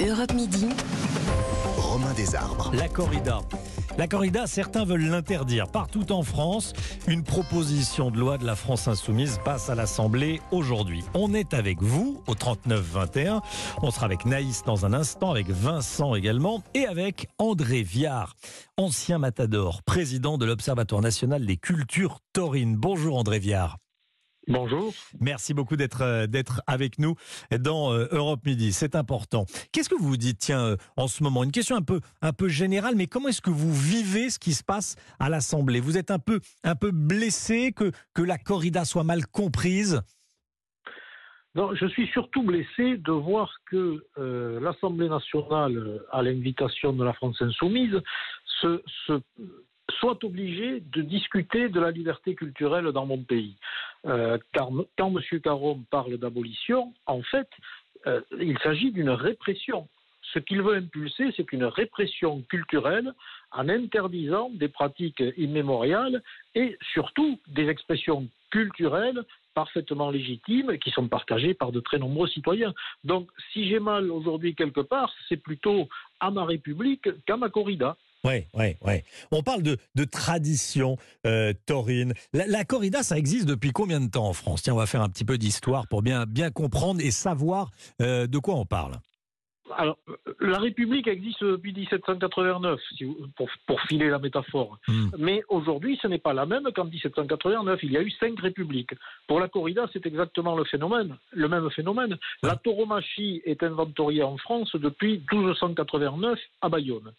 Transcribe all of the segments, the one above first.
Europe Midi. Romain Desarbres. La corrida. La corrida, certains veulent l'interdire. Partout en France, une proposition de loi de la France Insoumise passe à l'Assemblée aujourd'hui. On est avec vous au 39-21. On sera avec Naïs dans un instant, avec Vincent également et avec André Viard, ancien matador, président de l'Observatoire national des cultures taurines. Bonjour André Viard. Bonjour. Merci beaucoup d'être avec nous dans Europe Midi, c'est important. Qu'est-ce que vous vous dites, tiens, en ce moment? Une question un peu générale, mais comment est-ce que vous vivez ce qui se passe à l'Assemblée? Vous êtes un peu blessé que la corrida soit mal comprise? Non, je suis surtout blessé de voir que l'Assemblée nationale, à l'invitation de la France Insoumise, soit obligée de discuter de la liberté culturelle dans mon pays. Car quand M. Caron parle d'abolition, en fait, il s'agit d'une répression. Ce qu'il veut impulser, c'est une répression culturelle en interdisant des pratiques immémoriales et surtout des expressions culturelles parfaitement légitimes qui sont partagées par de très nombreux citoyens. Donc, si j'ai mal aujourd'hui quelque part, c'est plutôt à ma République qu'à ma corrida. Oui. On parle de tradition taurine. La corrida, ça existe depuis combien de temps en France? Tiens, on va faire un petit peu d'histoire pour bien comprendre et savoir de quoi on parle. Alors, la République existe depuis 1789, pour filer la métaphore. Mais aujourd'hui, ce n'est pas la même qu'en 1789. Il y a eu 5 républiques. Pour la corrida, c'est exactement le même phénomène. La tauromachie est inventoriée en France depuis 1289 à Bayonne.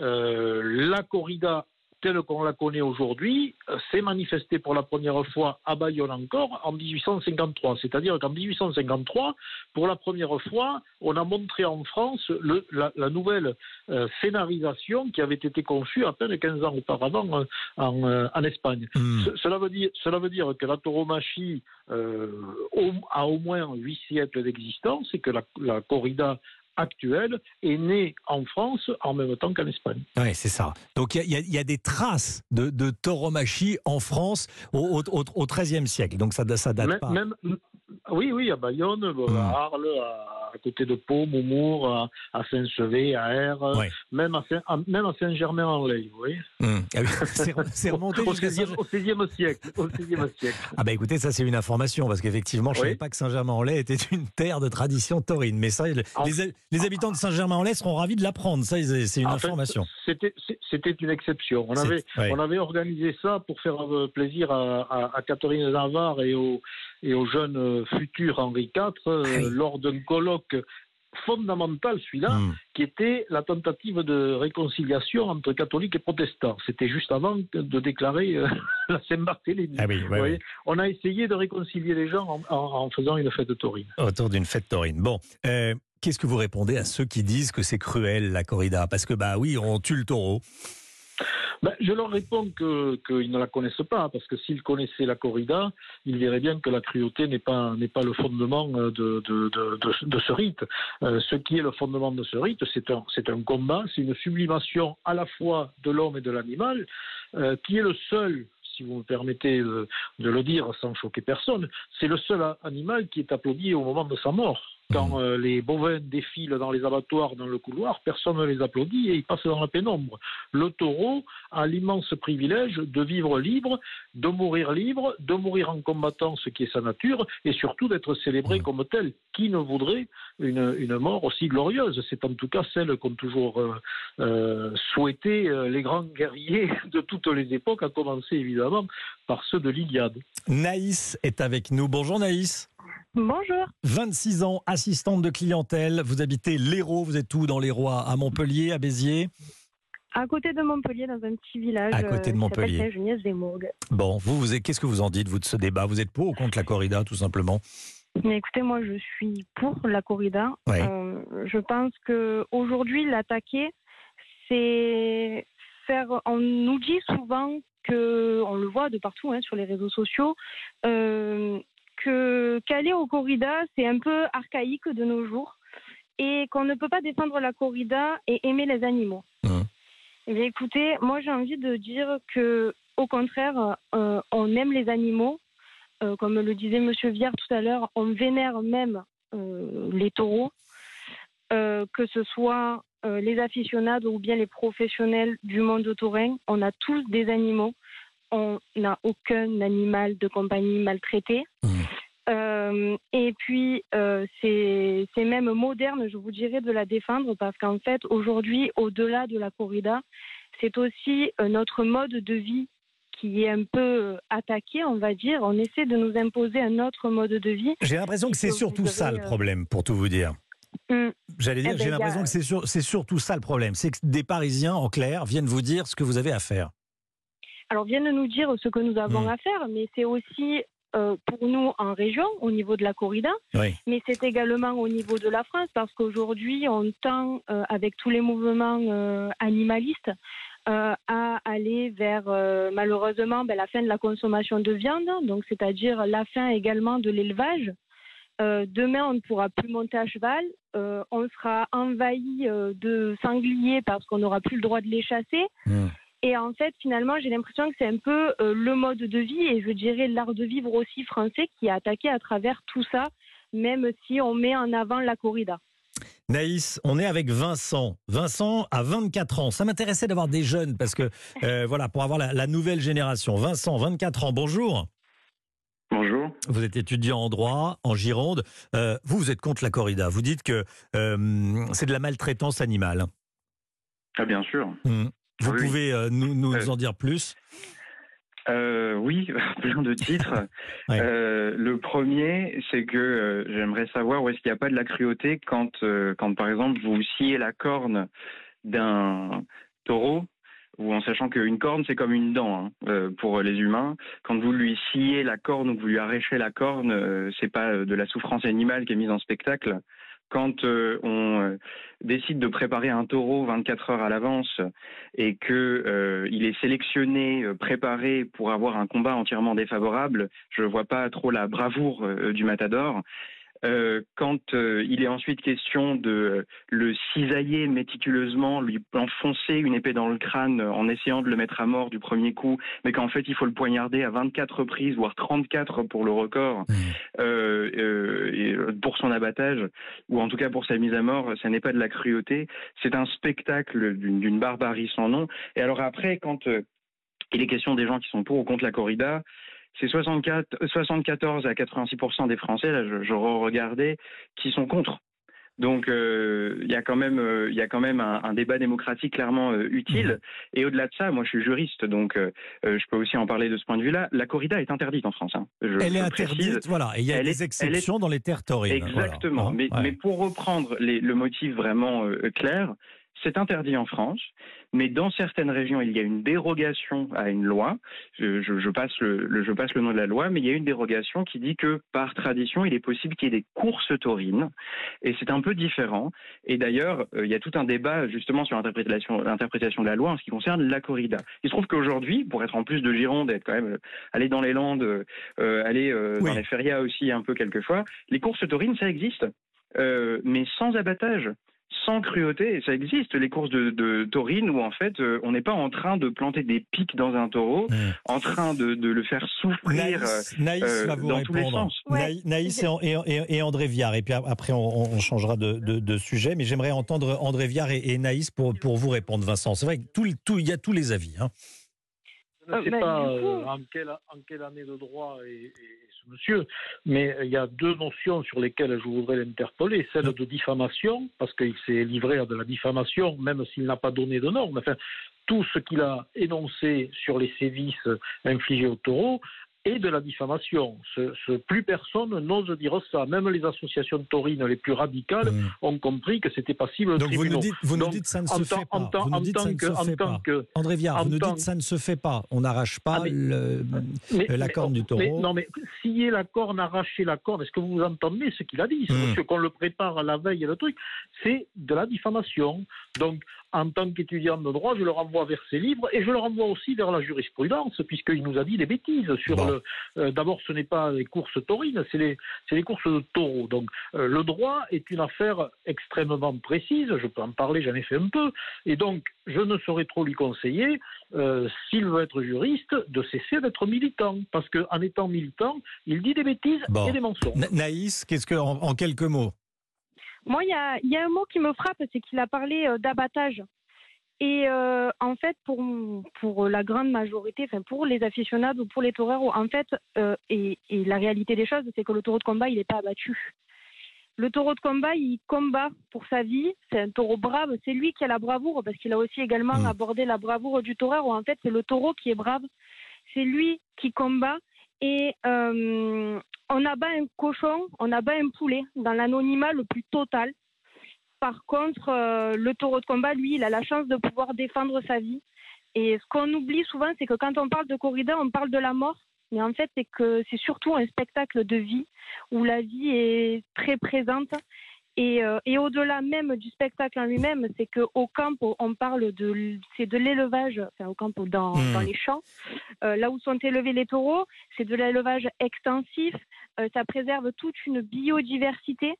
La corrida, telle qu'on la connaît aujourd'hui, s'est manifestée pour la première fois à Bayonne encore en 1853. C'est-à-dire qu'en 1853, pour la première fois, on a montré en France la nouvelle scénarisation qui avait été conçue à peine 15 ans auparavant en Espagne. Cela veut dire que la tauromachie a au moins 8 siècles d'existence et que la corrida actuelle est née en France en même temps qu'en Espagne. Oui, c'est ça. Donc il y a des traces de tauromachie en France au XIIIe siècle. Donc ça date pas. Oui, à Bayonne, à Arles, à côté de Pau, Montmour, à Saint-Sevé, à Aire, même à Saint-Germain-en-Laye. Oui. Ah oui, c'est remonté au XVIe siècle. Ah bah écoutez, ça c'est une information, parce qu'effectivement, je ne savais pas que Saint-Germain-en-Laye était une terre de tradition taurine. Mais ça, les habitants de Saint-Germain-en-Laye seront ravis de l'apprendre. Ça, c'est une information. C'était une exception. On avait organisé ça pour faire plaisir à Catherine Navarre et au jeune futur Henri IV lors d'un colloque fondamental, celui-là, qui était la tentative de réconciliation entre catholiques et protestants. C'était juste avant de déclarer la Saint-Barthélemy. Oui. On a essayé de réconcilier les gens en faisant une fête taurine. Autour d'une fête taurine. Bon, qu'est-ce que vous répondez à ceux qui disent que c'est cruel, la corrida? Parce que, on tue le taureau. Je leur réponds qu'ils ne la connaissent pas, parce que s'ils connaissaient la corrida, ils verraient bien que la cruauté n'est pas le fondement de ce rite. Ce qui est le fondement de ce rite, c'est un combat, c'est une sublimation à la fois de l'homme et de l'animal, qui est le seul, si vous me permettez de le dire sans choquer personne, c'est le seul animal qui est applaudi au moment de sa mort. Quand les bovins défilent dans les abattoirs, dans le couloir, personne ne les applaudit et ils passent dans la pénombre. Le taureau a l'immense privilège de vivre libre, de mourir en combattant ce qui est sa nature et surtout d'être célébré comme tel. Qui ne voudrait une mort aussi glorieuse? C'est en tout cas celle qu'ont toujours souhaité les grands guerriers de toutes les époques, à commencer évidemment par ceux de l'Iliade. Naïs est avec nous. Bonjour Naïs. Bonjour. 26 ans, assistante de clientèle. Vous habitez l'Hérault. Vous êtes où dans l'Hérault? À Montpellier, à Béziers? À côté de Montpellier, dans un petit village. À côté de Montpellier. Saint-Geniès-des-Mourgues. Bon, qu'est-ce que vous en dites, vous, de ce débat? Vous êtes pour ou contre la corrida, tout simplement? Mais écoutez, moi, je suis pour la corrida. Ouais. Je pense qu'aujourd'hui, l'attaquer, c'est faire... On nous dit souvent on le voit de partout sur les réseaux sociaux, qu'aller aux corridas, c'est un peu archaïque de nos jours et qu'on ne peut pas défendre la corrida et aimer les animaux. Eh bien, écoutez, moi j'ai envie de dire que, au contraire, on aime les animaux. Comme le disait M. Viard tout à l'heure, on vénère même les taureaux. que ce soit les aficionados ou bien les professionnels du monde taurin, on a tous des animaux. On n'a aucun animal de compagnie maltraité. Et puis, c'est même moderne, je vous dirais, de la défendre parce qu'en fait, aujourd'hui, au-delà de la corrida, c'est aussi notre mode de vie qui est un peu attaqué, on va dire. On essaie de nous imposer un autre mode de vie. J'ai l'impression que c'est surtout ça le problème, pour tout vous dire. J'allais dire, j'ai l'impression que c'est surtout ça le problème. C'est que des Parisiens, en clair, viennent vous dire ce que vous avez à faire. Alors, viennent nous dire ce que nous avons à faire, mais c'est aussi pour nous en région, au niveau de la corrida, mais c'est également au niveau de la France, parce qu'aujourd'hui, on tend, avec tous les mouvements animalistes, à aller vers, malheureusement, la fin de la consommation de viande, donc c'est-à-dire la fin également de l'élevage. Demain, on ne pourra plus monter à cheval, on sera envahi de sangliers parce qu'on n'aura plus le droit de les chasser. Et en fait, finalement, j'ai l'impression que c'est un peu le mode de vie et je dirais l'art de vivre aussi français qui est attaqué à travers tout ça, même si on met en avant la corrida. Naïs, on est avec Vincent. Vincent a 24 ans. Ça m'intéressait d'avoir des jeunes parce que, voilà, pour avoir la nouvelle génération. Vincent, 24 ans, bonjour. Bonjour. Vous êtes étudiant en droit, en Gironde. Vous êtes contre la corrida. Vous dites que c'est de la maltraitance animale. Ah, bien sûr. Vous pouvez nous en dire plus? Oui, plein de titres. Le premier, c'est que j'aimerais savoir où est-ce qu'il n'y a pas de la cruauté quand par exemple, vous sciez la corne d'un taureau, ou en sachant qu'une corne, c'est comme une dent pour les humains. Quand vous lui sciez la corne ou que vous lui arrachez la corne, c'est pas de la souffrance animale qui est mise en spectacle. Quand on décide de préparer un taureau 24 heures à l'avance et qu'il est sélectionné, préparé pour avoir un combat entièrement défavorable, je ne vois pas trop la bravoure du matador. Quand il est ensuite question de le cisailler méticuleusement, lui enfoncer une épée dans le crâne en essayant de le mettre à mort du premier coup, mais qu'en fait il faut le poignarder à 24 reprises, voire 34 pour le record, pour son abattage, ou en tout cas pour sa mise à mort, ça n'est pas de la cruauté, c'est un spectacle d'une barbarie sans nom. Et alors après, quand il est question des gens qui sont pour ou contre la corrida, c'est 74 à 86% des Français, là je regardais, qui sont contre. Donc il y a quand même un débat démocratique clairement utile. Et au-delà de ça, moi je suis juriste, donc je peux aussi en parler de ce point de vue-là. La corrida est interdite en France. Elle est interdite, voilà. Et il y a des exceptions dans les terres taurines. Exactement. Voilà. Mais pour reprendre le motif vraiment clair, c'est interdit en France, mais dans certaines régions, il y a une dérogation à une loi. Je passe le nom de la loi, mais il y a une dérogation qui dit que, par tradition, il est possible qu'il y ait des courses taurines, et c'est un peu différent. Et d'ailleurs, il y a tout un débat, justement, sur l'interprétation de la loi en ce qui concerne la corrida. Il se trouve qu'aujourd'hui, pour être en plus de Gironde, être quand même aller dans les Landes, aller dans les férias aussi un peu quelquefois, les courses taurines, ça existe, mais sans abattage. Sans cruauté, et ça existe, les courses de taurines où en fait on n'est pas en train de planter des pics dans un taureau, en train de le faire souffrir Naïs va vous dans répondre. tous les sens. Naïs et André Viard, et puis après on changera de sujet, mais j'aimerais entendre André Viard et Naïs pour vous répondre, Vincent. C'est vrai qu'il y a tous les avis. Je ne sais pas en quelle année de droit est ce monsieur, mais il y a deux notions sur lesquelles je voudrais l'interpeller. Celle de diffamation, parce qu'il s'est livré à de la diffamation, même s'il n'a pas donné de normes. Enfin, tout ce qu'il a énoncé sur les sévices infligés aux taureaux et de la diffamation. Plus personne n'ose dire ça. Même les associations taurines les plus radicales ont compris que c'était passible de tribunaux. Vous nous dites ça ne se fait pas. André Viard, vous nous dites ça ne se fait pas. On n'arrache pas la corne du taureau. Non, mais scier la corne, arracher la corne, est-ce que vous entendez ce qu'il a dit? Monsieur, qu'on le prépare à la veille et le truc, c'est de la diffamation. Donc, en tant qu'étudiant de droit, je le renvoie vers ses livres et je le renvoie aussi vers la jurisprudence, puisqu'il nous a dit des bêtises sur d'abord, ce n'est pas les courses taurines, c'est les courses de taureaux. Donc, le droit est une affaire extrêmement précise, je peux en parler, j'en ai fait un peu, et donc, je ne saurais trop lui conseiller, s'il veut être juriste, de cesser d'être militant, parce qu'en étant militant, il dit des bêtises et des mensonges. Naïs, qu'est-ce que, en quelques mots? Moi, il y a un mot qui me frappe, c'est qu'il a parlé d'abattage. Et en fait, pour la grande majorité, enfin pour les aficionados ou pour les toreros, en fait, et la réalité des choses, c'est que le taureau de combat, il n'est pas abattu. Le taureau de combat, il combat pour sa vie. C'est un taureau brave. C'est lui qui a la bravoure, parce qu'il a aussi également abordé la bravoure du torero. En fait, c'est le taureau qui est brave. C'est lui qui combat. Et on abat un cochon, on abat un poulet dans l'anonymat le plus total. Par contre, le taureau de combat, lui, il a la chance de pouvoir défendre sa vie. Et ce qu'on oublie souvent, c'est que quand on parle de corrida, on parle de la mort. Mais en fait, c'est que c'est surtout un spectacle de vie où la vie est très présente. Et au-delà même du spectacle en lui-même, c'est qu'au camp, on parle c'est de l'élevage, enfin au camp dans les champs, là où sont élevés les taureaux, c'est de l'élevage extensif, ça préserve toute une biodiversité.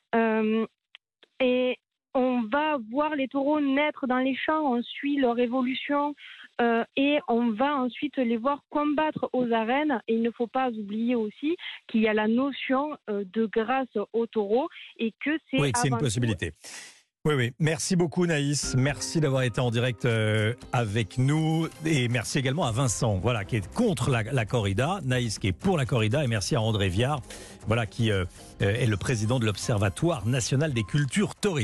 Et on va voir les taureaux naître dans les champs, on suit leur évolution et on va ensuite les voir combattre aux arènes. Et il ne faut pas oublier aussi qu'il y a la notion de grâce aux taureaux et que c'est, oui, que c'est une possibilité. Oui. Merci beaucoup Naïs. Merci d'avoir été en direct avec nous. Et merci également à Vincent, voilà, qui est contre la corrida. Naïs qui est pour la corrida. Et merci à André Viard, voilà, qui est le président de l'Observatoire national des cultures taurines.